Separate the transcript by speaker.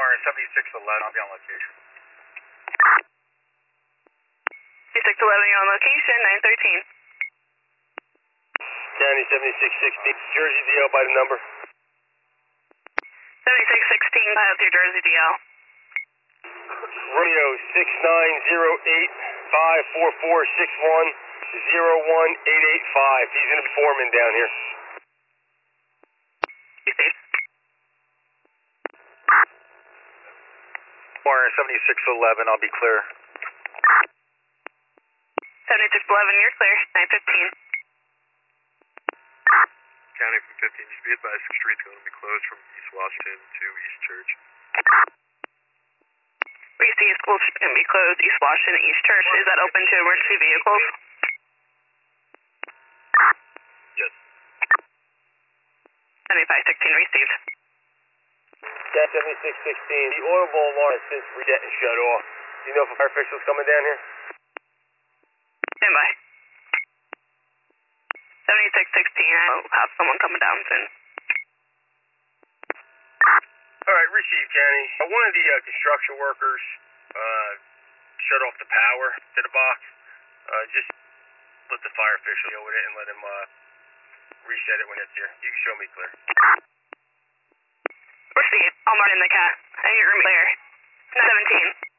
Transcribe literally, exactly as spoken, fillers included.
Speaker 1: seventy-six eleven, I'll be on location.
Speaker 2: seventy-six eleven, you're on location, nine thirteen.
Speaker 3: County seventy-six sixteen, Jersey D L by the number.
Speaker 2: seventy-six sixteen, dial through Jersey D L.
Speaker 3: Romeo six nine zero eight five four four six one zero one eight eight five. He's going to be foreman down here.
Speaker 2: Be safe.
Speaker 1: Warren seventy-six eleven, I'll be clear.
Speaker 2: seventy-six eleven, you're clear, nine fifteen.
Speaker 4: County from fifteen, just be advised the street's going to be closed from East Washington to East Church.
Speaker 2: We see schools going to be closed, East Washington, East Church. Is that open to emergency vehicles?
Speaker 4: Yes.
Speaker 2: seventy-five sixteen received.
Speaker 3: Yeah, seventy-six sixteen, the oil bowl alarm has since reset and shut off. Do you know if a fire official's coming down here?
Speaker 2: Stand by. seventy-six sixteen, I'll have someone coming down soon.
Speaker 3: All right, receive, County. Uh, one of the uh, construction workers uh, shut off the power to the box. Uh, just let the fire official deal with it and let him uh, reset it when it's here. You can show me clear.
Speaker 2: Proceed. I'm running the cat. I hear room clear. seventeen.